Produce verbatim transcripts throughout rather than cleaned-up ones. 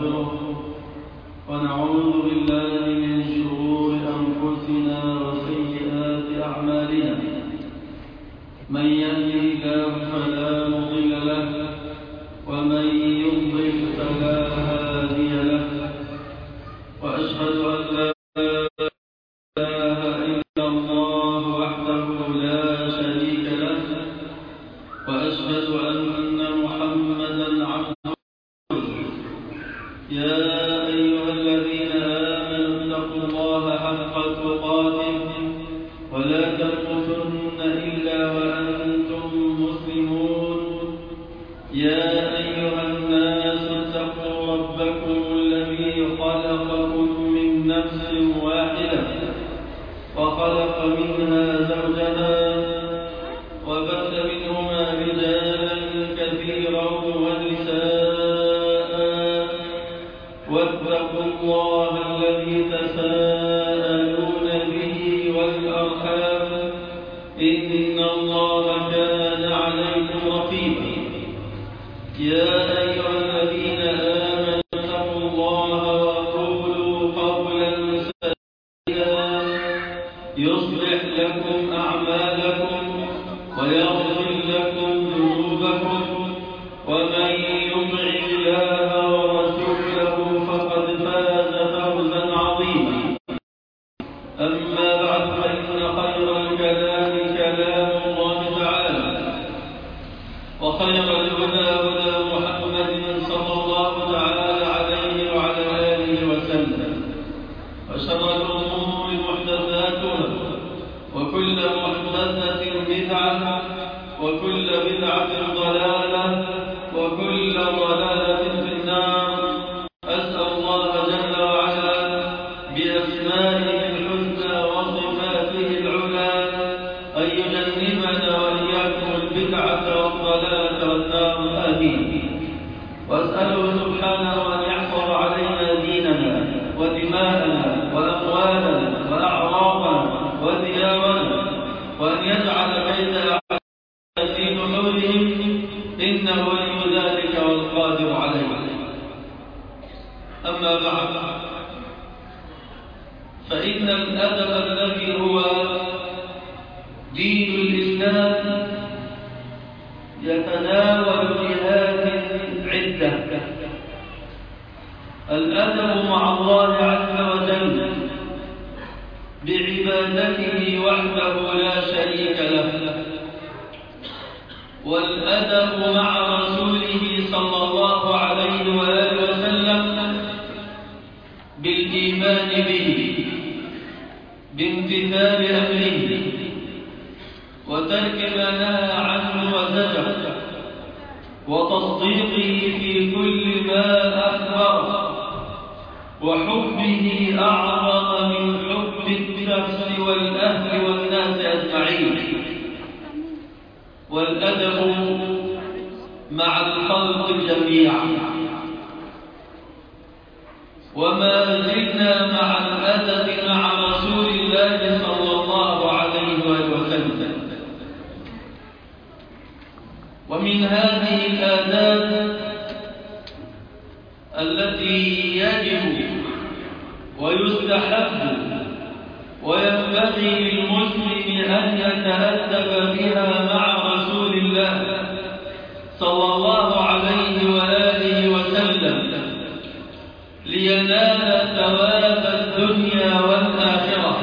ونستغفره ونعوذ بالله من شرور أنفسنا وسيئات أعمالنا من يهده الله فلا مضل له ومن يضلل فلا هادي له وأشهد أن لا إله إلا الله وحده لا شريك له وأشهد أن محمدا عبده يا أيها الذين آمنوا اتقوا الله حق تقاته ولا تموتن إلا وأنتم مسلمون يا أيها الناس اتقوا ربكم الذي خلقكم من نفس واحدة وخلق منها زوجها وبث منهما رجالا كثيرا ونساء واتقوا الله الذي تساءلون به والأرحام إن الله كان عليكم رقيبا يا أيها الذين آمنوا اتقوا الله وقولوا قولا سديدا يصلح لكم أعمالكم ويغفر لكم ذنوبكم ومن يطع الله ورسوله فقد فاز فوزا عظيما أما بعد فإن خير الكلام كلام الله تعالى وخير الهدى هدى محمد صلى الله تعالى عليه وعلى آله وسلم وشر الأمور محدثاتها وكل محدثة بدعة وكل بدعة ضلالة وكل ضلالة في النار أسأل الله جل وعلا بأسمائه الحسنى وصفاته العلى أن يجنبنا وإياكم البدعة والضلالة والنار آمين وأسأله سبحانه أن يحفظ علينا ديننا ودماءنا وأموالنا وأعراضنا وديارنا وأن يجعل كيد في نحورهم إنه ولي ذلك والقادر عليه. أما بعد فإن الأدب الذي هو دين الإسلام يتناول جهات عدة. الأدب مع الله عز وجل بعبادته وحده لا شريك له، والأدب مع رسوله صلى الله عليه وآله وسلم بالإيمان به بامتثال أمره وترك ما نهى عنه وزجر وتصديقه في كل ما أخبر وحبه أعظم من حب النفس والأهل والناس أجمعين. والأدب مع الخلق جميعا. وما زلنا مع الأدب مع رسول الله صلى الله عليه وسلم. ومن هذه الآداب التي يجب ويستحب وينبغي للمسلم أن يتأدب بها مع رسول الله صلى الله عليه وآله وسلم لينال ثواب الدنيا والآخرة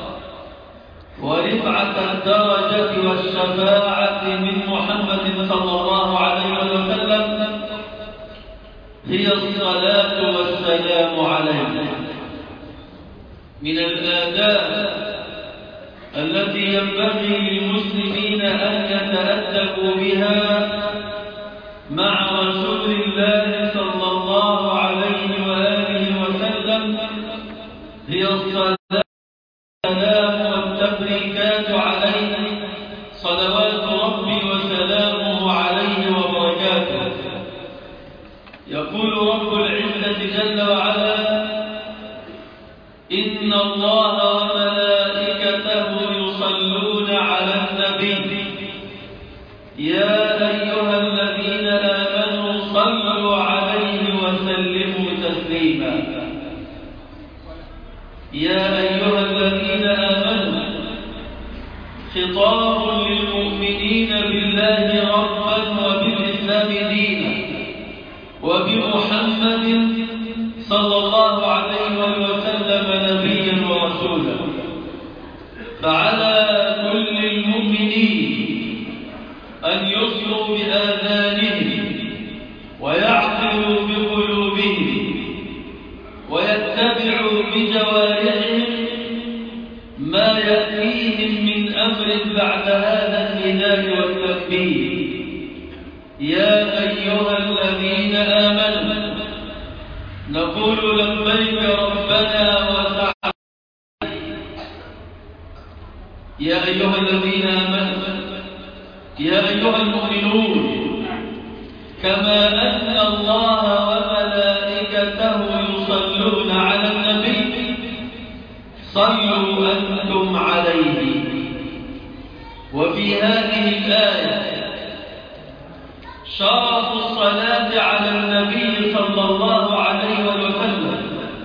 ورفعة الدرجة والشفاعة من محمد صلى الله عليه وسلم هي الصلاة والسلام عليه. من الآداب التي ينبغي للمسلمين أن يتأدبوا بها مع رسول الله صلى الله عليه وآله وسلم هي الصلاة والسلام والتبريكات عليه صلوات ربي وسلامه عليه وبركاته. يقول رب العزة جل وعلا: إن الله وملائكته يصلون على النبي يا أيها الذين آمنوا صلوا عليه عليه وسلموا تسليما. يا أيها الذين آمنوا خطاب للمؤمنين بالله ربا وبالإسلام دينا وبمحمد صلى الله عليه وسلم نبيا ورسولا، فعلى كل المؤمنين أن يصغوا بآذانهم ويعقلوا بقلوبهم ويتبعوا بجوارحهم ما يأتيهم من أمر بعد هذا النداء والتكبير. يا أيها الذين آمنوا نقول لبيك ربنا وسعديك. يا أيها الذين آمنوا، يا أيها المؤمنون، كما أن الله وملائكته يصلون على النبي صلوا أنتم عليه. وفي هذه الآية شرف الصلاة على النبي صلى الله عليه وسلم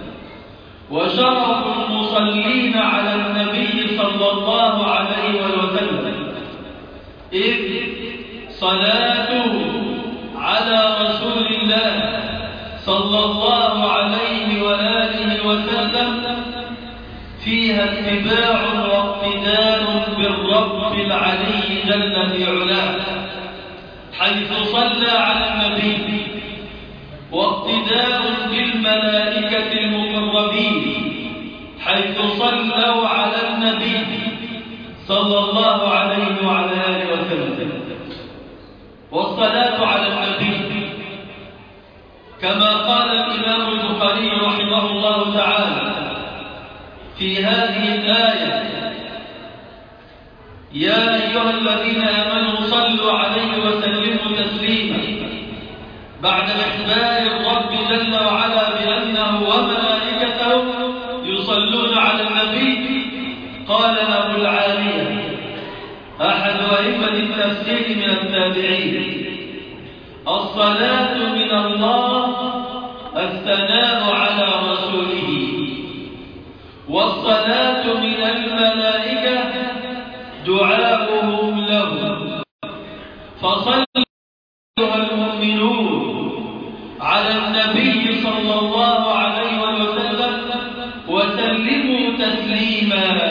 وشرف المصلين على النبي صلى الله عليه وسلم، إذ صلاته على رسول الله صلى الله عليه وآله وسلم فيها اتباع واقتداء بالرب العلي جل في علاه، حيث صلى على النبي، واقتداء بالملائكة المقربين حيث صلوا على النبي صلى الله عليه وعلى آله وسلم. والصلاة على النبي كما قال الإمام البخاري رحمه الله تعالى في هذه الآية: يا أيها الذين آمنوا صلوا عليه وسلموا تسليما، بعد إخبار الرب جل وعلا بأنه وملائكته يصلون على النبي، قال أبو العالية أحد أئمة التفسير من التابعين: الصلاة من الله الثناء على رسوله، والصلاة من الملائكة دعاؤهم له. فصلوا أيها المؤمنون على النبي صلى الله عليه وسلم وسلموا تسليما.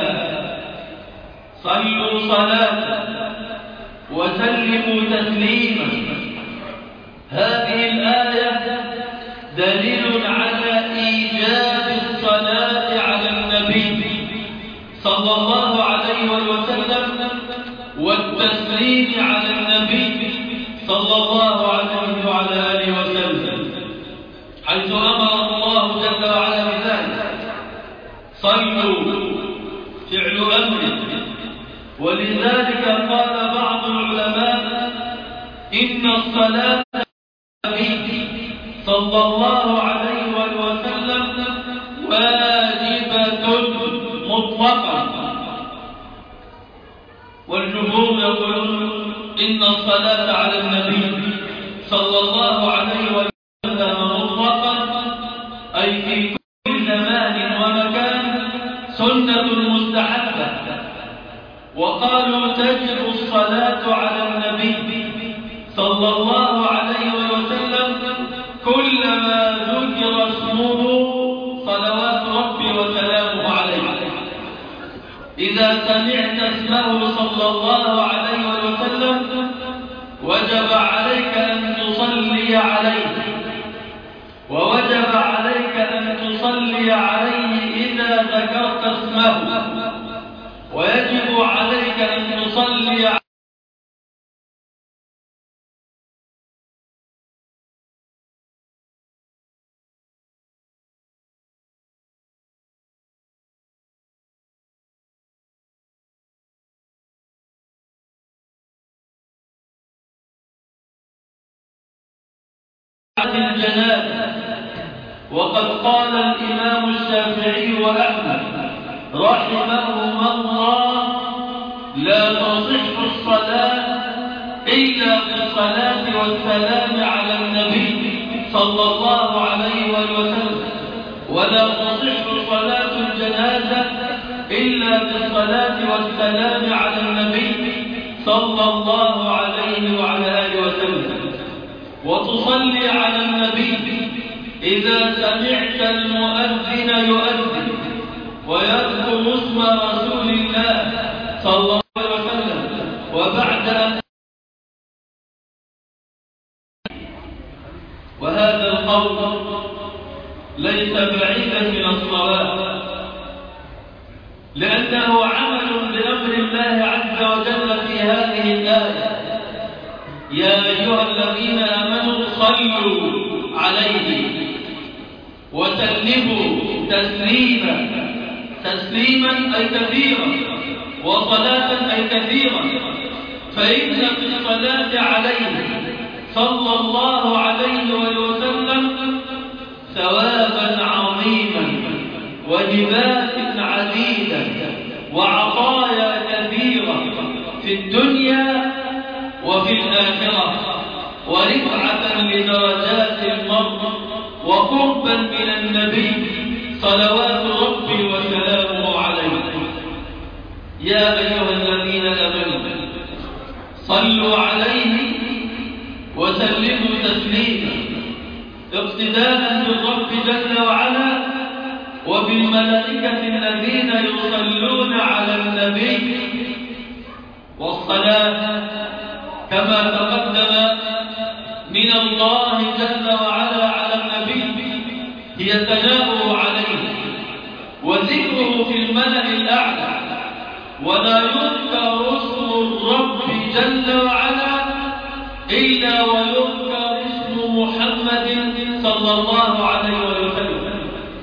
صلوا صلاة وسلموا تسليما. هذه الآية دليل على إيجاب الصلاة على النبي صلى الله عليه وسلم والتسليم على النبي صلى الله عليه وعلى آله وسلم، حيث أمر الله جل وعلا بذلك. صلوا فعل أمر، ولذلك قال بعض العلماء: إن الصلاة النبي صلى الله عليه وسلم واجبة مطلقة. والجمهور يقولون إن الصلاة على النبي صلى الله عليه وسلم مطلقا، أي في كل زمان ومكان، سنة مستحبة. وقالوا تجب الصلاة على النبي صلى الله عليه وسلم كلما ذكر اسمه صلوات ربي وسلامه عليه. إذا سمعت اسمه صلى الله عليه وسلم وجب عليك أن تصلي عليه، ووجب عليك أن تصلي عليه إذا ذكرت اسمه، ويجب عليك أن تصلي عليه الجنازة. وقد قال الإمام الشافعي وأحمد رحمهما الله: لا تصح الصلاة إلا بالصلاة والسلام على النبي صلى الله عليه وسلم: ولا تصح صلاة الجنازة إلا بالصلاة والسلام على النبي صلى الله عليه وعلى آله وسلم. وتصلي على النبي إذا سمعت المؤذن يؤذن ويذكر اسم رسول الله صلى الله عليه وسلم، وبعد أن وهذا القول ليس بعيدا من الصلاة، لأنه عمل بأمر الله عز وجل في هذه الآية: يا أيها الذين آمنوا صلوا عليه وسلموا تسليما. تسليما أي كثيرا، وصلاة أي كثيرا. فإن في الصلاة عليه صلى الله عليه وسلم ثوابا عظيما وهبات عديدة وعطايا كثيرة في الدنيا وفي الآخرة، ورفعة لدرجات المرء وقربا من النبي صلوات ربي وسلامه عليه. يا أيها الذين آمنوا صلوا عليه وسلموا تسليما، اقتداء بالرب جل وعلا وبالملائكة الذين يصلون على النبي. والصلاة كما تقدم من الله جل وعلا على النبي هي ثناؤه عليه وذكره في الملأ الأعلى، ولا يذكر اسم الرب جل وعلا إلا ويذكر اسم محمد صلى الله عليه وسلم.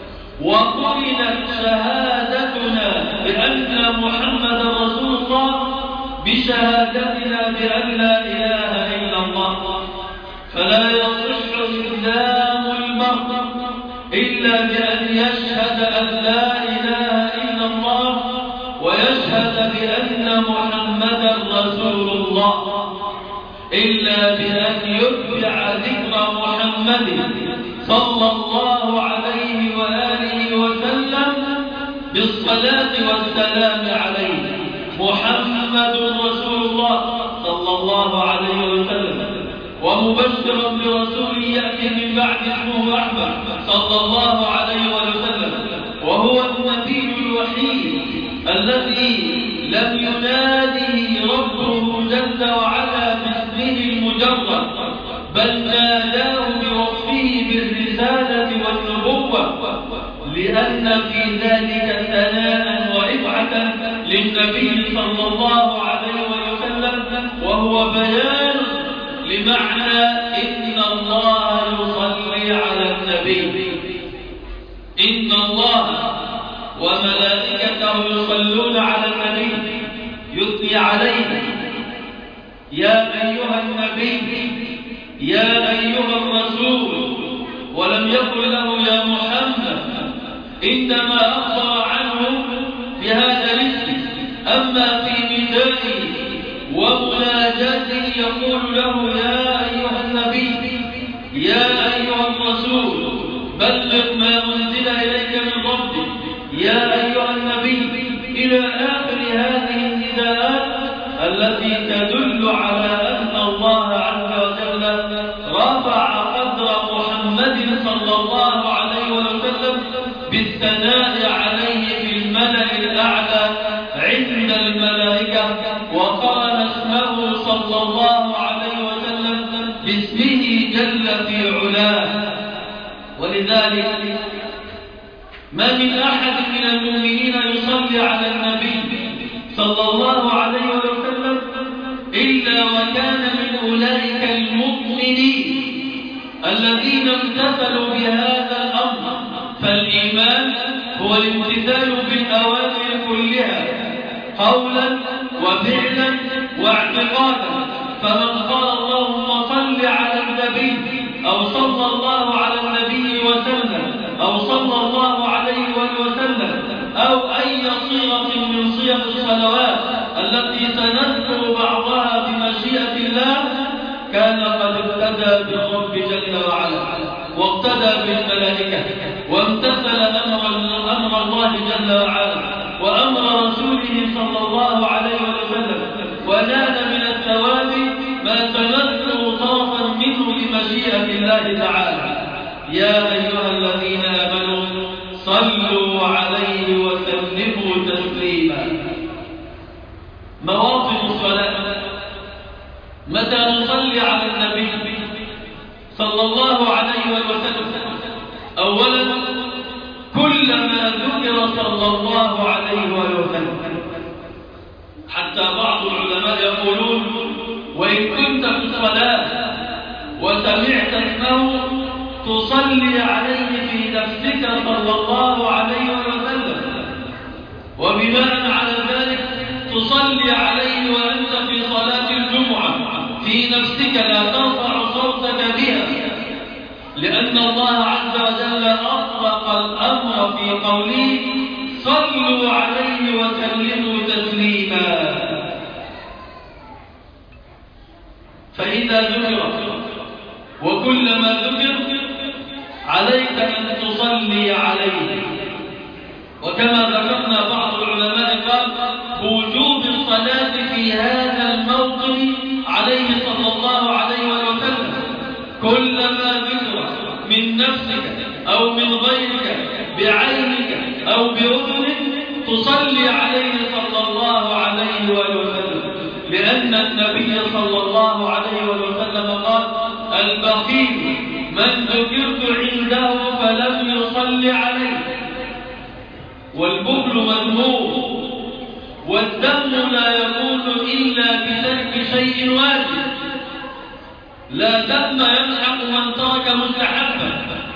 وقرنت شهادتنا بأن محمد رسول الله بشهادتنا بأن لا إله إلا الله، فلا يصح إسلام المرء إلا بأن يشهد أن لا إله إلا الله ويشهد بأن محمدا رسول الله، إلا بأن يتبع ذكر محمد صلى الله عليه وآله وسلم بالصلاة والسلام عليه. محمد رسول الله صلى الله عليه وسلم، ومبشرا برسول يأتي من بعد اسمه أحمد صلى الله عليه وسلم، وهو النبي الوحيد الذي لم يناده ربه جل وعلا باسمه المجرد، بل ناداه بوصفه بالرسالة والنبوة، لأن في ذلك ثناء ورفعة للنبي صلى الله عليه وسلم، وهو بيان لمعنى إن الله يصلي على النبي. إن الله وملائكته يصلون على النبي يثني عليه: يا أيها النبي، يا أيها الرسول، ولم يقل له يا محمد، إنما أخبر عنه بهذا الاسم. أما في ندائه ومناجاته يقول له يا أيها النبي، يا أيها الرسول، بلغ ما أنزل إليك من ربك، يا أيها النبي، إلى آخر هذه النداءات التي تدل على أن الله عز وجل رفع قدر محمد صلى الله عليه وسلم بالثناء عليه في الملأ الأعلى عند الملائكة، وقال اسمه صلى الله عليه وسلم باسمه جل في علاه. ولذلك ما من أحد من المؤمنين يصلي على النبي صلى الله عليه وسلم إلا وكان من أولئك المؤمنين الذين امتثلوا بهذا الأمر. فالإيمان هو الامتثال بالأوامر كلها قولا وفعلا واعتقادا. فمن قال اللهم صل على النبي أو صلى الله على النبي وسلم أو صلى الله عليه وسلم أو أي صيغة من صيغ الصلوات التي سنذكر بعضها بمشيئة الله كان قد ابتدى بالرب جل وعلا. واقتدى بالملائكة وامتثل أمر, أمر الله جل وعلا وأمر رسوله صلى الله عليه وسلم ونال من الثواب ما تمثل طرفا منه لمشيئة الله تعالى. يا أيها الذين آمنوا صلوا عليه وسلموا تسليما. مواطن الصلاة: متى نصلي على النبي صلى الله عليه وسلم؟ أولا كلما ذكر صلى الله عليه وسلم، حتى بعض العلماء يقولون وإن كنت في الصلاة وسمعت اسمه تصلي عليه في نفسك صلى الله عليه وسلم، وبناء على ذلك تصلي عليه وأنت في صلاة الجمعة في نفسك لا ترفع صوتك بها، لأن الله عز وجل أطلق الأمر في قوله صلوا عليه وسلموا تسليما. فإذا ذكر وكلما ذكر عليك أن تصلي عليه. وكما ذكرنا بعض العلماء قال بوجوب الصلاة في هذا الموطن عليه صلى الله عليه وسلم، كلما ذكر من نفسك أو من غيرك بعينك أو بأذنك تصلي عليه صلى الله عليه وسلم، لأن النبي صلى الله عليه وسلم قال البخيل من ذكرت عنده فلم يصلي عليه. والبخل مذموم، والذم لا يكون إلا بترك شيء واجب. لا ذم يلحق من ترك مستحبا،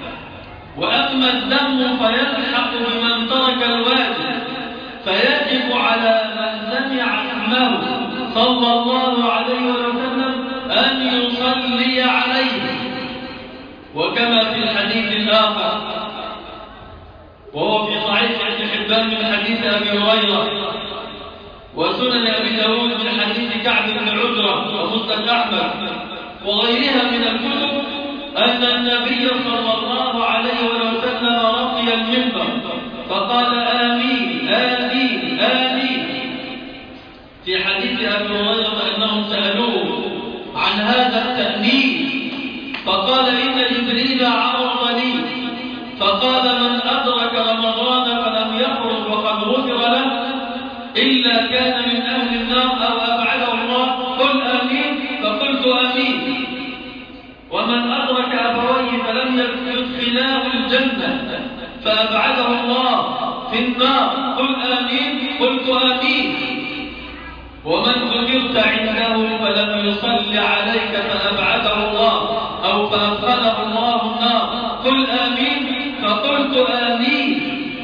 وأما الذم فيلحق بمن ترك الواجب، فيجب على من سمع اسمه صلى الله عليه وسلم أن يصلي عليه. وكما في الحديث الآخر وهو في صحيح ابن حبان من حديث أبي هريرة وسنن أبي داود من حديث كعب بن عجرة ومسند أحمد وغيرها من الكتب أن النبي صلى الله عليه وسلم رقي المنبر فقال آمين آمين آمين. في حديث أبي هريرة أنهم سألوه عن هذا التأمين فقال إن جبريل عرض لي فقال من أدرك رمضان فلم يخرج وقد غفر له إلا كان من أهل النار أو أبعده الله قل آمين فقلت آمين. ومن أدرك أبويه فلم يدخلاه الجنة فأبعده الله في النار قل آمين قلت آمين. ومن ذكرت عنده فلم يصل عليك فأبعده الله أو فأدخله الله النار قل آمين فقلت آمين.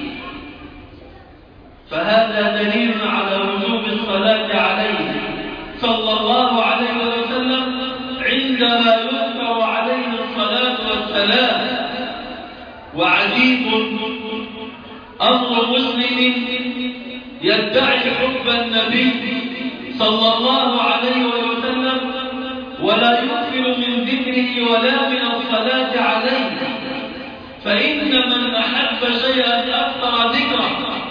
فهذا دليل على وجوب الصلاة عليه صلى الله عليه وسلم عندما يذكر عليه الصلاة والسلام. وعجيب أمر مسلم يدعي حب النبي صلى الله عليه وسلم ولا يكثر من ذكره ولا من الصلاة عليه، فإن من أحب شيئا أكثر ذكره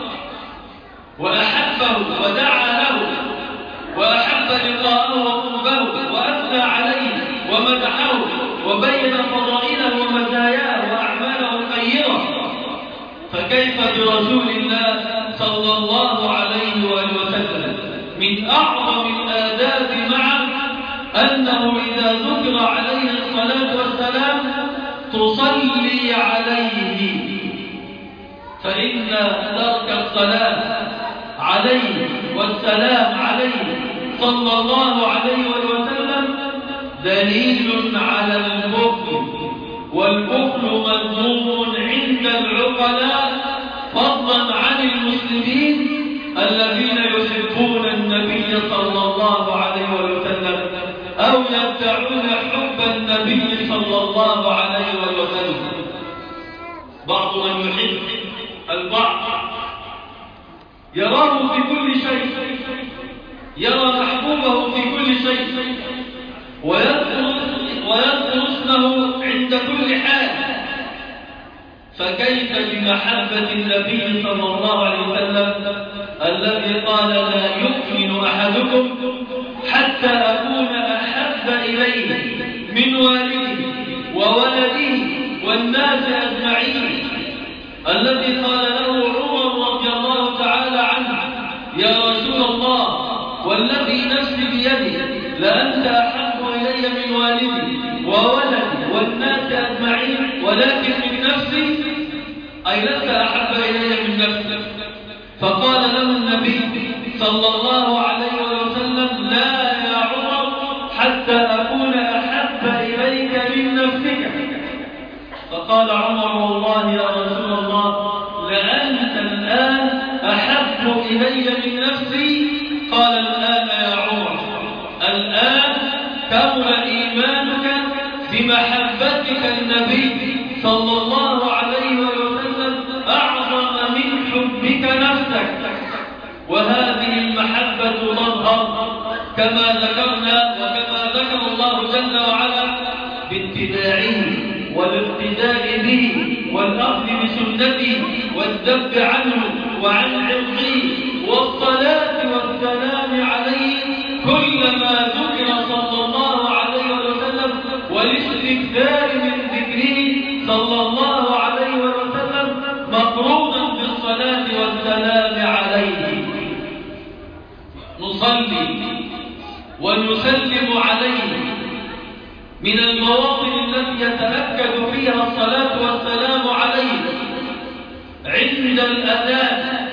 وأحبه ودعا له وأحب لقاءه وقربه وأثنى عليه ومدحه وبين فضائله ومزاياه وأعماله الخيرة، فكيف برسول الله صلى الله عليه وسلم؟ من أعظم الآداب معه أنه إذا ذكر عليه الصلاة والسلام تصلي عليه، فإن ترك الصلاة عليه والسلام عليه صلى الله عليه وسلم دليل على البخل، والبخل مذموم عند العقلاء فضلا عن المسلمين الذين يحبون النبي صلى الله عليه وسلم أو يدعون حب النبي صلى الله عليه وسلم. بعض من يحب البعض يراه في كل شيء، يرى محبوبه في كل شيء ويذكر اسمه عند كل حال، فكيف بمحبة النبي صلى الله عليه وسلم الذي قال لا يؤمن أحدكم حتى أكون أحب إليه من والده وولده والناس أجمعين، الذي قال له عمر رضي الله تعالى عنه يا رسول الله والذي نفسي بيده لأنت أحب إلي من والدي وولدي والناس أجمعين ولكن من نفسي أي لست أحب إلي من نفسي. فقال له النبي صلى الله عليه وسلم لا يا عمر حتى أكون أحب إليك من نفسك. فقال عمر والله يا رسول الله لأنت الآن أحب إلي من نفسي. قال الآن يا عمر الآن كمل إيمانك بمحبتك النبي صلى الله عليه وسلم أعظم من حبك نفسك. وهذه المحبة تظهر كما ذكرنا وكما ذكر الله جل وعلا باتباعه والاقتداء به والأخذ بسنته والذب عنه وعن عرضه والصلاة والسلام عليه كلما ذكر صلى الله عليه وسلم والاستكثار من ذكره صلى الله عليه وسلم مقرونا بالصلاة والسلام عليه. نصلي ونسلم عليه من المواطن التي يتأكد فيها الصلاة والسلام عليه عند الأذان،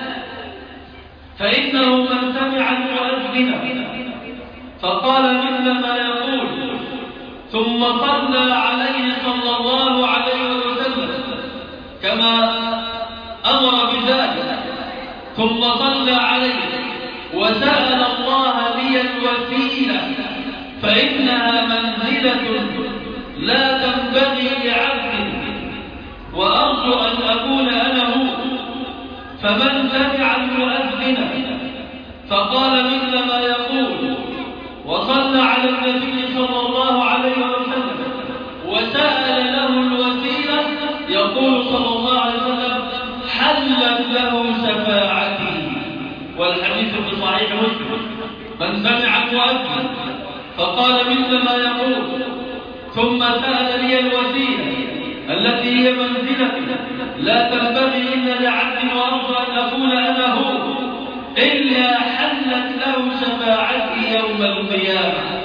فإنه من سمع المؤذن فقال مثل ما يقول ثم صلى عليه صلى الله عليه وسلم كما أمر بذلك ثم صلى عليه وسأل الله لي الوسيلة فإنها منزلة لا تنبغي لعبد وأرجو أن أكون أنا هو. فمن سمع المؤذن فقال مثل ما يقول وصلى على النبي صلى الله عليه وسلم وسأل له الوسيلة يقول صلى الله عليه وسلم حلت له شفاعتي. والحديث في صحيح مسلم من سمع المؤذن فقال مثل ما يقول ثم سأل لي الوسيلة التي هي منزلتي لا تنبغي إلا لعبد وأرجو أن أكون أنا هو إلا حلت له شفاعتي يوم القيامة.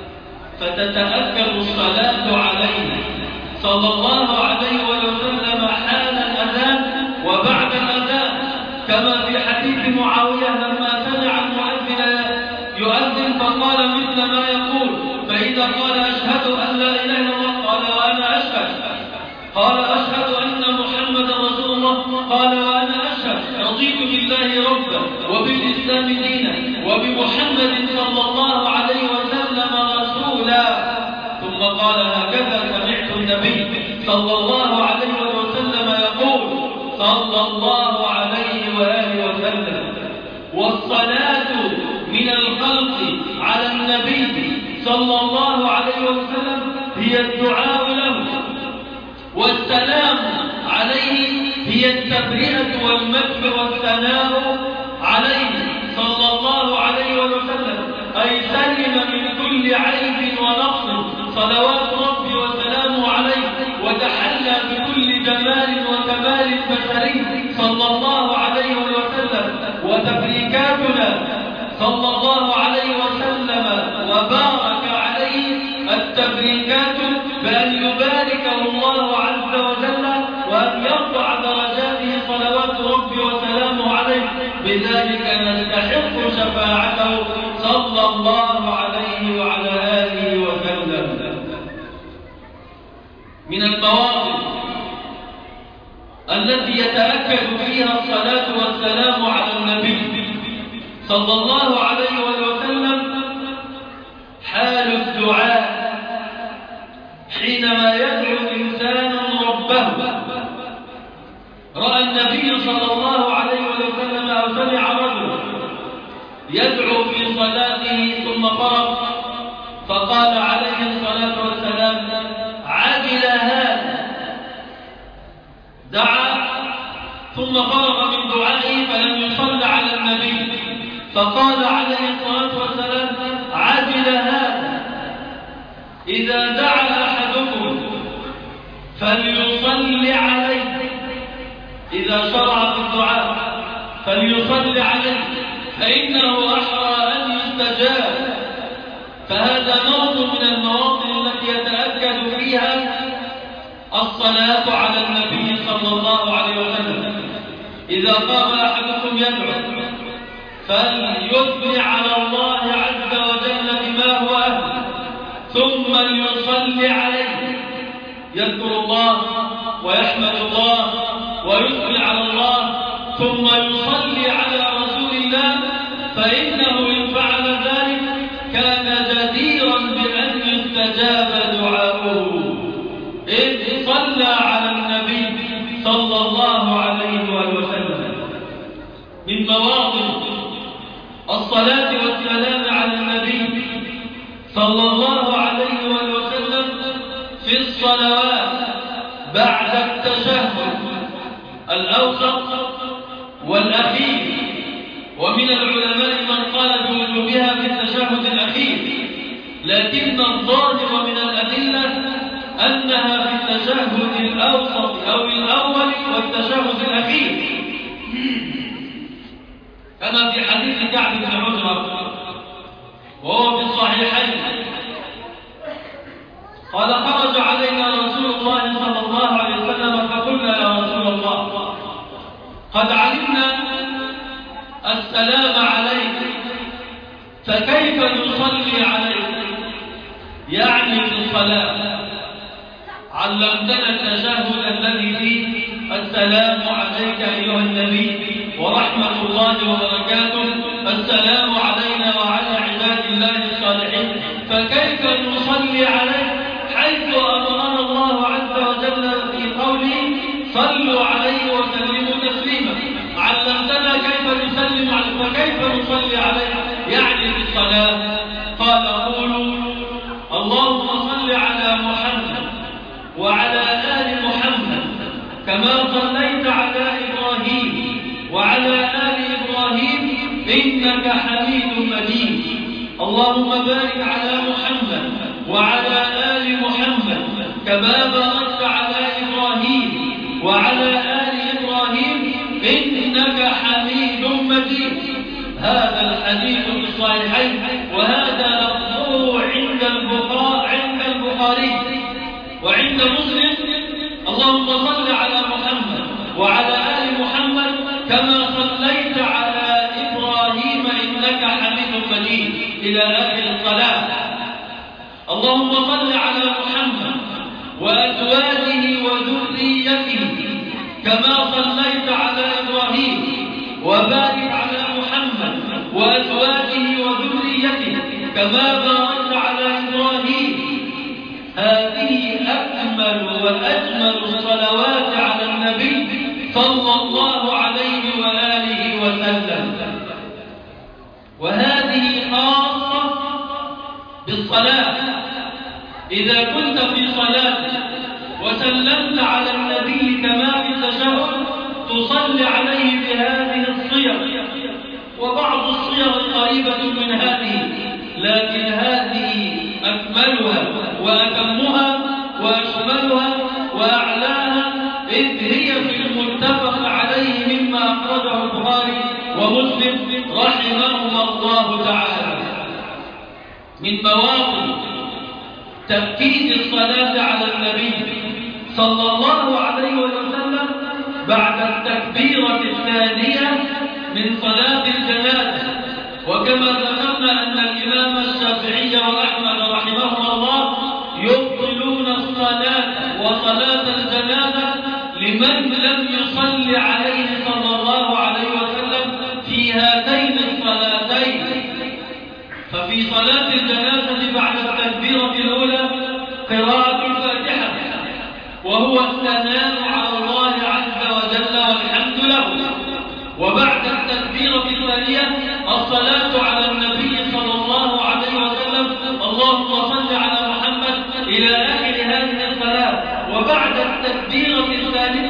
فتتأكد الصلاة عليه صلى الله عليه وسلم حال الأذان وبعد الأذان كما في حديث معاوية لما سمع المؤذن يؤذن فقال مثل ما يقول فإذا قال أشهد أن لا إله إلا الله قال وأنا أشهد قال أشهد أن محمد رسول الله قال وأنا أشهد رضيت بالله ربا وبالإسلام دينا وبمحمد صلى الله عليه وسلم رسولا. ثم قال هكذا سمعت النبي صلى الله عليه وسلم يقول صلى الله عليه وآله وسلم. والصلاة من الخلق على النبي صلى الله عليه وسلم هي الدعاء له والسلام عليه هي التبرئة والمدح والثناء عليه صلى الله عليه وسلم أي سلم من كل عيب ونقص صلوات ربي وسلامه عليه وتحلى بكل جمال وكمال بشري صلى الله عليه وسلم. وتبريكاتنا صلى الله عليه وسلم وبارك عليه التبريكات بأن يباركه الله عز وجل وأن يرفع درجاته صلوات ربي وسلامه عليه بذلك نستحق شفاعته صلى الله عليه وعلى آله وسلم. من المواقف التي يتأكد فيها الصلاة والسلام على النبي صلى الله عليه وسلم حال الدعاء حينما يدعو الإنسان ربه. رأى النبي صلى الله عليه وسلم أو سمع رجل يدعو في صلاته ثم فرغ فقال عليه الصلاة والسلام عجل هذا دعا ثم فرغ من دعائه فلم يصل على النبي، فقال عليه الصلاة والسلام: عجل هذا، إذا دعا أحدكم فليصل عليه، إذا شرع في الدعاء فليصل عليه فإنه أحرى أن يستجاب. فهذا موضع من المواطن التي يتأكد فيها الصلاة على النبي صلى الله عليه وسلم. إذا قام أحدكم يدعو فليثني على الله عز وجل بما هو أهل، ثم ليصلي عليه، يذكر الله ويحمد الله ويثني على الله، ثم يصلي على رسول الله، فإنه إن فعل ذلك كان جديرا بأن يستجاب دعاؤه، إذ صلى على النبي صلى الله عليه وسلم. من مواطن الصلاة والسلام على النبي صلى الله عليه وسلم في الصلوات بعد التشهد الأوسط والأخير، ومن العلماء من قال بوجوبها في التشهد الأخير، لكن الظاهر من الأدلة أنها في التشهد الأوسط أو الأول والتشهد الأخير، كما في حديث كعب بن عجرة وهو في الصحيحين قال: خرج علينا رسول الله صلى الله عليه وسلم فقلنا: يا رسول الله، قد علمنا السلام عليك، فكيف نصلي عليك؟ يعني في الصلاة علمتنا التشهد الذي فيه السلام عليك أيها النبي ورحمة الله وبركاته، السلام علينا وعلى عباد الله الصالحين، فكيف نصلي عليك حيث أمرنا الله عز وجل في قوله: صلوا عليه وسلموا تسليما؟ علمتنا كيف نسلم عليه، فكيف نصلي عليه؟ يعني في الصلاة. قال: قولوا: اللهم صل على محمد وعلى آل محمد كما صليت على إبراهيم وعلى آل إبراهيم إنك حميد مجيد، اللهم بارك على محمد وعلى آل محمد كما باركت على إبراهيم وعلى آل إبراهيم إنك حميد مجيد. هذا الحديث في الصحيحين، وهذا لفظه عند البخاري عند البخاري وعند مسلم: اللهم صل على محمد وعلى آل محمد كما صليت على إبراهيم إنك حميد مجيد، إلى آخر الصلاة. اللهم صل على محمد وأزواجه وذريته كما صليت على إبراهيم، وبارك على محمد وأزواجه وذريته كما باركت على إبراهيم. هذه أكمل وأجمل الصلوات على النبي صلى الله عليه وآله وسلم، وهذه خاصة بالصلاة. إذا كنت في صلاة وسلمت على النبي كما في التشهد تصلي عليه بهذه الصيغ، وبعض الصيغ قريبة من هذه، لكن هذه أكملها وأتمها وأشملها وأعلاها، إذ هي في المتفق عليه مما أخرجه البخاري ومسلم رحمهما الله تعالى. من مواطن تأكيد الصلاة على النبي صلى الله عليه وسلم بعد التكبيرة الثانية من صلاة الجنازة، وكما ذكرنا أن الإمام الشافعي وأحمد رحمهما الله يبطلون الصلاة وصلاة الجنازة لمن لم يصلي عليه صلى الله عليه وسلم في هاتين الصلاتين. ففي صلاة الجنازة بعد التكبيرة الأولى قراءة الفاتحة، وهو الثناء على الله عز وجل والحمد له، وبعد التكبيرة الثانية الصلاة على النبي صلى الله عليه وسلم: اللهم صل على محمد، إلى آخر هذه الصلاة. وبعد التكبيرة الثالثة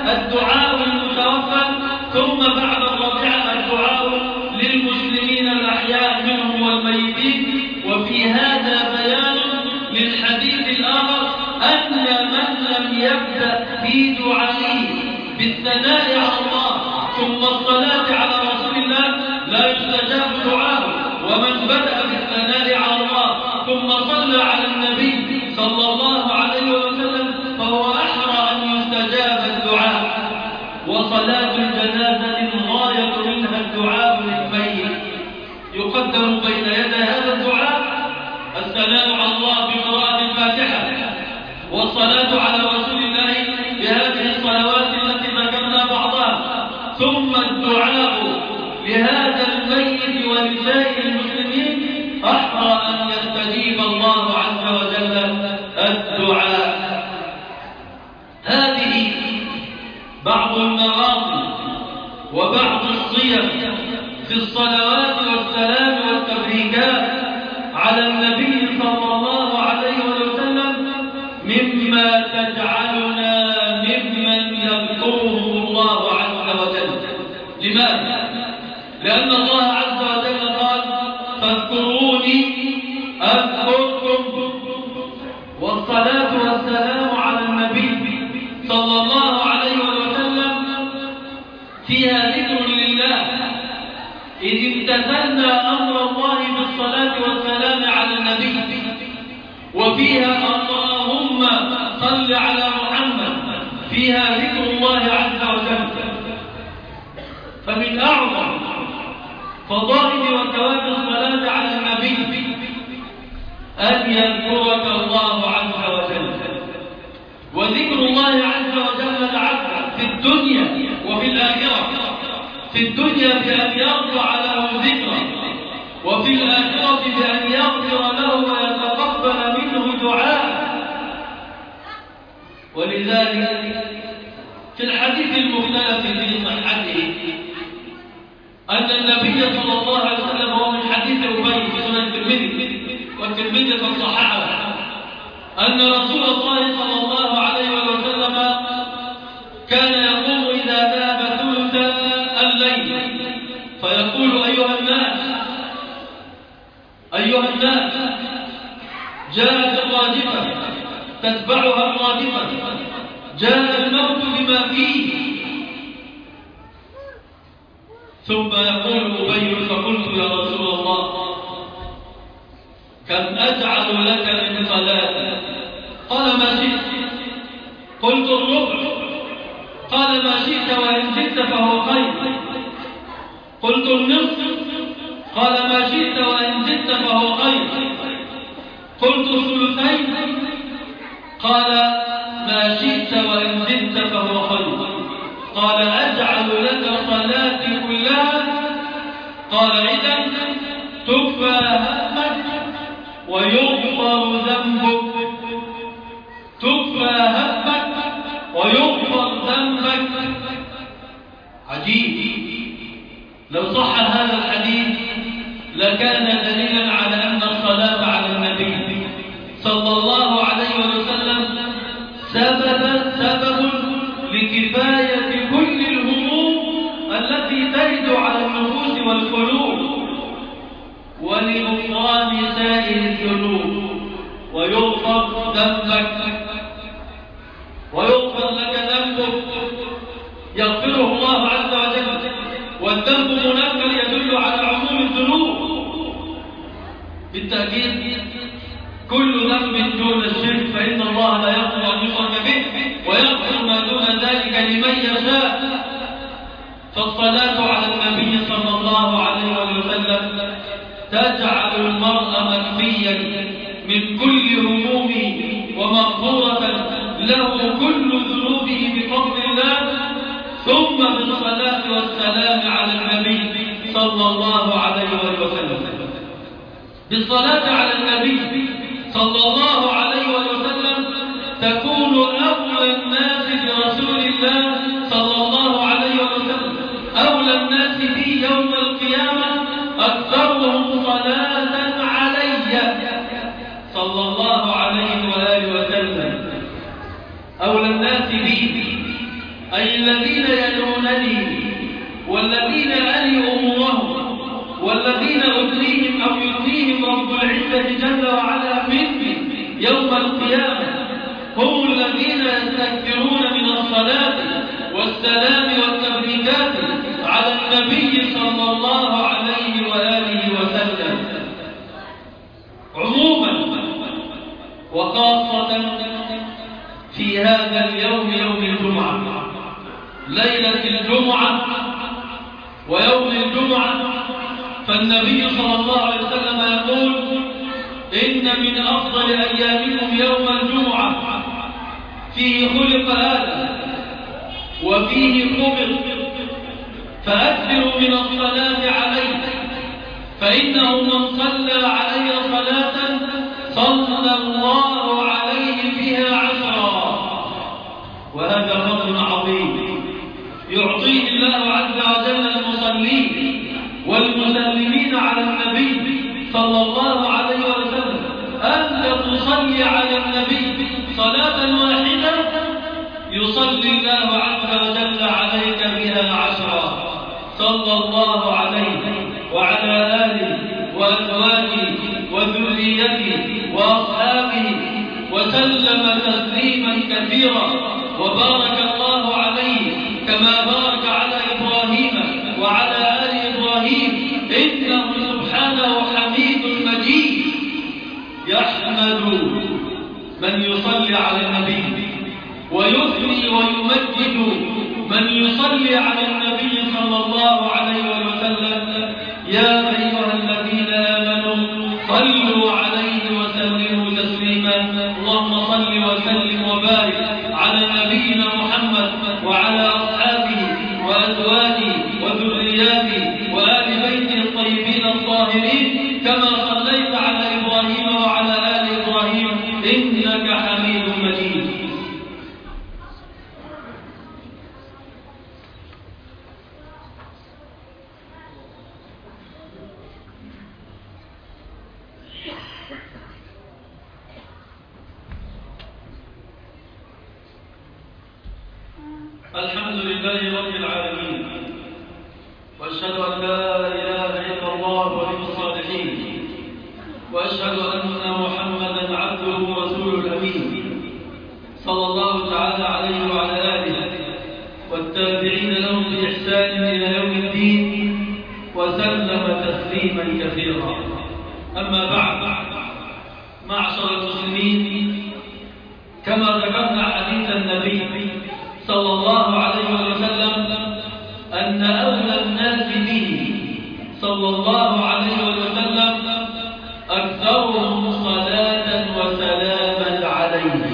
الدعاء للمتوفى، ثم بعد الرابعة الدعاء للمسلمين الأحياء منهم والميتين. وفي هذا بيان للحديث الآخر أن من لم يبدأ في دعائه بالثناء على الله ثم الصلاة على رسول الله لا يستجاب دعاءه، ومن بدأ بالثناء على الله ثم صلى على النبي صلى الله عليه وسلم فهو أحرى أن يستجاب الدعاء. وصلاة الجنازة الغاية منها الدعاء للميت، يقدم بين يدي هذا الدعاء الثناء على الله بقراءة الفاتحة، والصلاة على رسول الله بهذه الصلوات التي ذكرنا بعضها، ثم الدعاء لهذا الميت ولسائر المسلمين أحرى أن يستجيب الله عز وجل الدعاء. هذه بعض المراقب وبعض الصيغ في الصلوات والسلام والتبريكات على النبي صلى الله عليه وسلم مما تجعلنا ممن يذكره الله عز وجل. لماذا؟ لأن الله عز وجل قال فاذكروني أذكركم، والصلاة والسلام على النبي صلى الله عليه وسلم فيها ذكر لله، إذ امتثلنا أمر الله بالصلاة والسلام على النبي، وفيها اللهم صل على محمد، فيها ذكر الله عز وجل. فمن أعظم فضائل وثواب الصلاة على النبي أن يذكرك الله عز وجل. وذكر الله عز وجل العبد في الدنيا وفي الآخرة، في الدنيا بأن يرفع له ذكرا، وفي الآخرة بأن يغفر له ويتقبل منه دعاء. ولذلك في الحديث المختلف في صحته أن النبي صلى الله عليه وسلم، هو من حديث أبي في سنن الترمذي والترمذي قد صححه، أن رسول الله صلى الله عليه وسلم كان يقوم إذا ذهب ثلث الليل فيقول أيها الناس أيها الناس جاءت الراجفة تتبعها الرادفة، جاء الموت بما فيه. ثم يقول أبي فقلت يا رسول الله كم أجعل لك من صلاة؟ قال ما شئت. قلت الربع. قال ما شئت وإن زدت فهو خير. قلت النصف. قال ما شئت وإن زدت فهو خير. قلت الثلثين. قال ما شئت وإن زدت فهو خير. قال أجعل لك صلاتي كلها؟ قال إذن تكفى همك ويغفر ذنبك. تكفى همك ويغفر ذنبك. عجيب، لو صح هذا الحديث لكان دليلا على أن الصلاة على النبي صلى الله عليه وسلم سبب سبب لكفاية كل الهموم التي ترد على النفوس والقلوب، ولغفران سائر الذنوب، ويغفر ذنبك ويغفر لك ذنبك يغفره الله عز وجل. والذنب منكر يدل على عموم الذنوب. بالتأكيد كل ذنب دون الشرك فإن الله لا يغفر أن يشرك به ويغفر ما دون ذلك لمن يشاء. فالصلاة على النبي صلى الله عليه وسلم تجعل المرء مكفيا من كل همومه ومغفورة له كل ذنوبه بفضل الله. ثم بالصلاة والسلام على النبي صلى الله عليه وسلم، بالصلاة على النبي صلى الله عليه وسلم تكون أولى الناس برسول الله صلى الله عليه وسلم، أولى الناس به يوم القيامة أكثرهم صلاة علي صلى الله عليه وآله وسلم. أولى الناس به أي الذين يدعونني والذين ألي أمورهم والذين أدريهم أو يدريهم رب العزة جل وعلا مني يوم القيامة هم الذين يستكبرون من الصلاة والسلام والتبريكات على النبي صلى الله عليه وآله وسلم عموما وخاصة في هذا اليوم يوم الجمعة ليلة الجمعة ويوم الجمعة فالنبي صلى الله عليه وسلم يقول إن من أفضل أيامكم يوم الجمعة فيه خلق آدم وفيه قبض فأكثروا من الصلاة عليه فإنه من صلى علي صلاة صلى الله عليه بها عشرا وهذا فضل عظيم يعطيه الله عز وجل المصلين والمسلمين على النبي صلى الله عليه وسلم أنت تصلي على النبي صلاة واحدة يصلي الله عز وجل عليك بها عشرا صلى الله عليه وعلى آله وأزواجه وذريته وأصحابه وسلم تسليما كثيرا وبارك الله عليه كما بارك على إبراهيم وعلى آل إبراهيم إنه سبحانه حميد مجيد يحمد من يصلي على النبي ويثني ويمجد من يصلي على النبي صلى الله عليه وسلم يا أيها الذين آمنوا صلوا عليه وسلموا تسليما اللهم صل وسلم وبارك على نبينا محمد وعلى أصحابه وأزواجه وذرياته وآل بيته الطيبين الطاهرين كما صليت على إبراهيم وعلى آل إبراهيم إنك حميد مجيد. الحمد لله رب العالمين وأشهد أن لا إله إلا الله ولي الصالحين وأشهد أن محمدا عبده ورسوله الأمين صلى الله تعالى عليه وعلى آله والتابعين لهم بإحسان إلى يوم الدين وسلم تسليما كثيرا. أما بعد معشر المسلمين كما ذكرنا حديث النبي صلى الله عليه وسلم أن أولى الناس به صلى الله عليه وسلم أكثرهم صلاة وسلاما عليه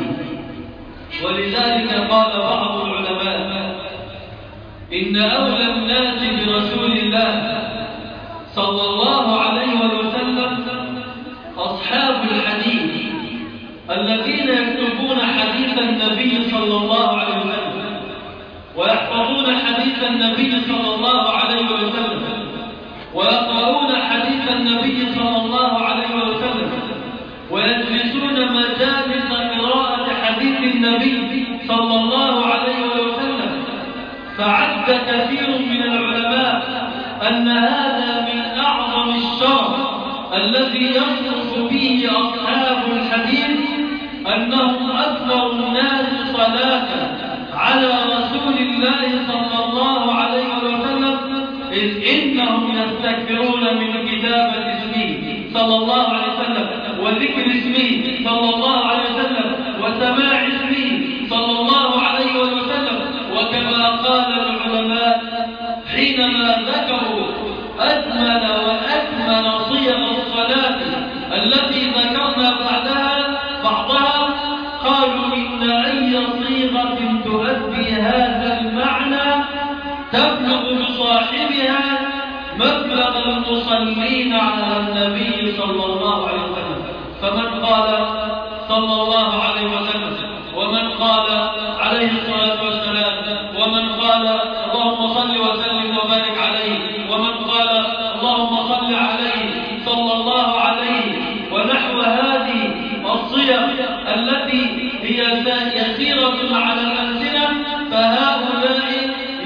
ولذلك قال بعض العلماء إن أولى الناس برسول الله صلى الله عليه وسلم أصحاب الحديث الذين يكتبون حديث النبي صلى الله عليه وسلم ويحفظون حديث النبي صلى الله عليه وسلم ويقرؤون حديث النبي صلى الله عليه وسلم ويجلسون مجالس قراءة حديث النبي صلى الله عليه وسلم. فعد كثير من العلماء أن هذا من أعظم الشرف الذي يصرف به أصحاب الحديث أنهم أكثر الناس صلاة على رسول الله صلى الله عليه وسلم إذ إنهم يستكبرون من كتابة اسمه صلى الله عليه وسلم وذكر اسمه صلى الله عليه وسلم وسماع اسمه صلى الله عليه وسلم. وكما قال العلماء حينما ذكروا أجمل وأكمل صيغ الصلاة التي ذكرنا بعدها بعضها قالوا إن أي صيغة تؤدي هذا المعنى تبلغ بصاحبها مبلغ المصلين على النبي صلى الله عليه وسلم. فمن قال صلى الله عليه وسلم ومن قال عليه الصلاة والسلام ومن قال اللهم صل وسلم وبارك عليه ومن قال اللهم صل عليه صلى الله عليه ونحو هذه الصيغ التي هي يسيرة على الألسنة فهؤلاء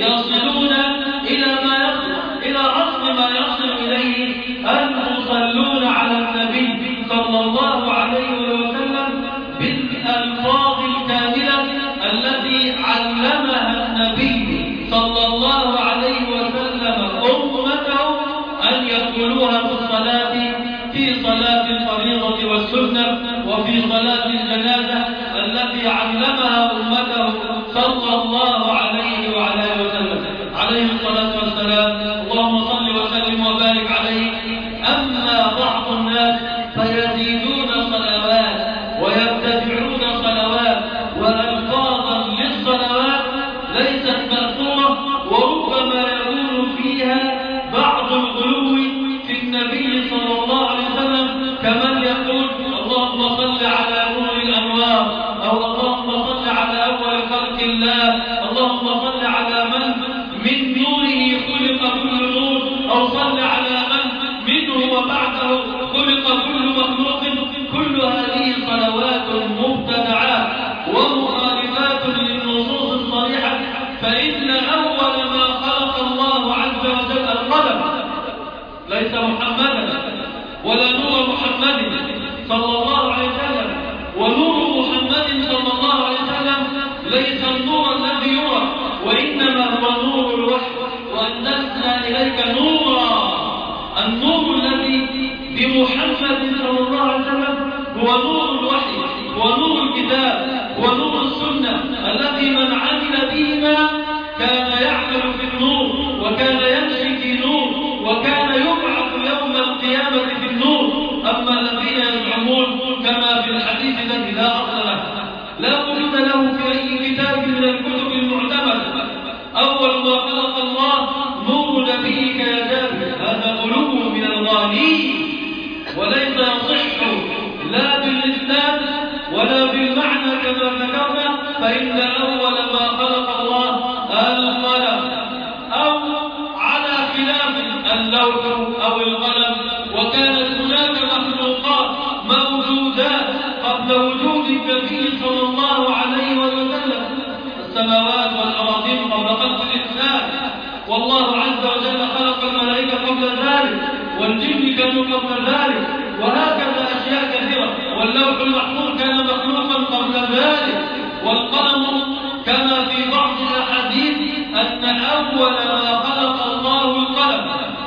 يصلون إلى ما يصل إلى أصل ما يصل إليه أن تصلون على النبي صلى الله عليه وسلم بالألفاظ الكاملة التي علمها النبي صلى الله عليه وسلم أمته أن يقولوها في الصلاة في صلاة الفريضة والسنة وفي صلاة الجنازة التي علمها أمته صلى الله عليه وعلى آله وسلم عليه الصلاة والسلام. اللهم صل وسلم وبارك عليه. أما بعض الناس فيزيدون صلوات ويبتدعون صلوات وألفاظا للصلوات ليست مأثورة، وربما يكون فيها بعض الغلو في النبي صلى الله عليه وسلم، كمن يقول اللهم صل على نور الأنوار، أو اللهم صل على أول خلق الله، اللهم صل على من من نوره خلق كل نور، أو صل على من منه وبعده خلق كل مخلوق. كل هذه صلوات مبتدعات ومخالفات للنصوص الصريحة. فإن أول ما خلق الله عز وجل القلم، ليس محمدا ولا نور محمد صلى الله عليه وسلم، ونور محمد صلى الله عليه وسلم ليس النور الذي يرى، وإنما هو نور الوحي. وأنزلنا إليك نورا، النور الذي بمحمد صلى الله عليه وسلم هو نور الوحي ونور الكتاب ونور السنة الذي من عمل بهما كان يعمل في النور، وكان يمشي في نور، وكان يبعث يوم القيامة في النور. أما الذين يزعمون كما في الحديث الذي لا أصل له لا وجود له في أي كتاب من الكتب المعتمدة، أول ما خلق الله نور نبيك يا جابر، هذا غلو من الغالين، وليس يصح لا بالإسناد ولا بالمعنى كما ذكرنا. فإن أول ما خلق الله القلم، أو على خلاف اللوح أو القلم. وكانت هناك مخلوقات موجودات قبل وجود النبي صلى الله عليه وسلم، السماوات والأراضين قبل خلق الإنسان، والله عز وجل خلق الملائكة قبل ذلك، والجن كانوا قبل ذلك، وهكذا أشياء كثيرة. واللوح المحفوظ كان مخلوقا قبل ذلك، والقلم كما في بعض الأحاديث أن أول ما خلق الله القلم،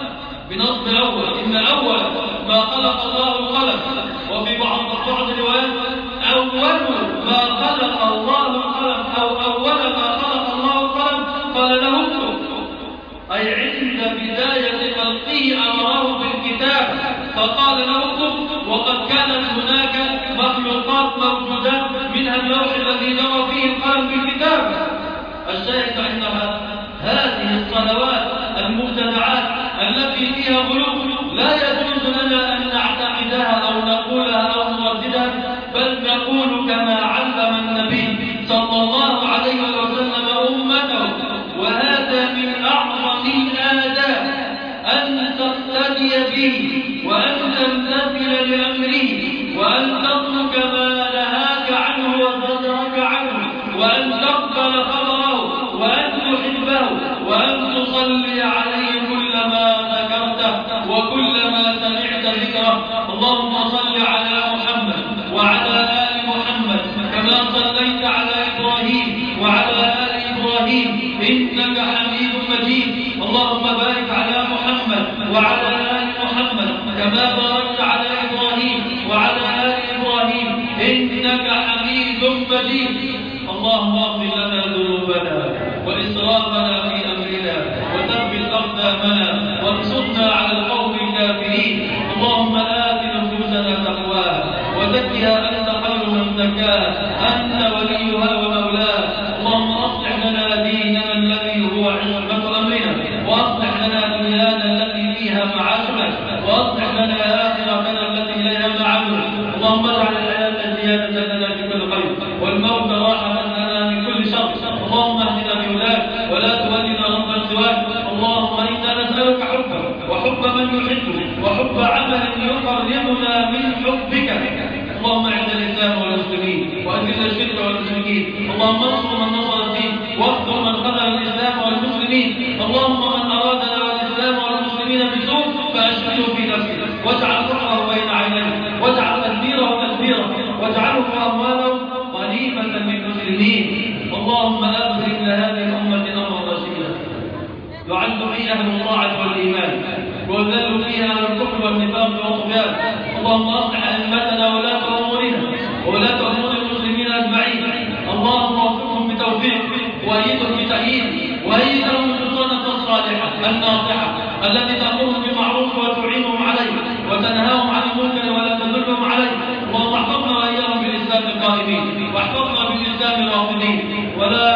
بنصب أول، إن أول ما خلق الله القلم. وفي بعض بعض الروايات أول ما خلق الله القلم، أو أول ما خلق الله القلم قال له اكتب، أي عند بداية خلقه أمره بالكتاب فقال له اكتب. وقد كانت هناك مخلوقات موجودات منها اللوح الذي جرى فيه القلم بالكتاب. الشاهد أنها هذه الصلوات المبتدعات التي فيها غلو لا يجوز لنا أن نعتقدها أو نقولها أو نرددها، بل نقول كما علم النبي صلى الله عليه وسلم أمته. وهذا من أعظم الآداب أن تقتدي به، وأن تمتثل لأمره، وأن تترك ما نهاك عنه وزجرك عنه، وأن تقبل خبره، وأن تحبه، وأن تصلي عليه كلما ذكرته وكلما سمعت ذكره. اللهم صل على محمد وعلى آل محمد كما صليت على إبراهيم وعلى آل إبراهيم إنك حميد مجيد. اللهم بارك على محمد وعلى آل محمد كما باركت على إبراهيم وعلى آل إبراهيم إنك حميد مجيد. اللهم اغفر لنا ذنوبنا وإسرافنا في أمرنا، وثبت أقدامنا، وانصرنا على القوم الكافرين. اللهم آت نفوسنا تقواها وزكها أنت خير من زكاها، أنت وليها ومولاها. اللهم أصلح لنا ديننا الذي هو عصمة أمرنا، وأصلح لنا دنيانا التي فيها معاشنا، وأصلح لنا آخرتنا التي إليها معادنا. اللهم اجعل الحياة زيادة لنا في كل خير، والموت راحة لنا من كل شر. اللهم اهدنا بهداك ولا تولنا ربا سواك. اللهم إنا نسألك حبك وحب من يحبك وحب عمل يقربنا من حبك. اللهم اعز الإسلام والمسلمين وأذل الشرك والمشركين. اللهم انصر من نصر الدين واخذل من خذل الإسلام والمسلمين. اللهم أبرم لهذه الأمة أمر رشيدا يعز فيه أهل الطاعة والإيمان ويذل فيه أهل الكفر والنفاق والطغيان. اللهم أصلح أئمتنا وولاة أمورنا وولاة أمور المسلمين أجمعين. اللهم وفقهم بتوفيق وأيدهم بتأييد وأيدهم بالسنة الصالحة الناصحة التي تأمرهم بالمعروف وتعينهم عليه وتنهاهم عن المنكر ولا تدلهم عليه. اللهم احفظنا وإياهم بالإسلام القائمين واحفظنا بالإسلام الرافضين ولا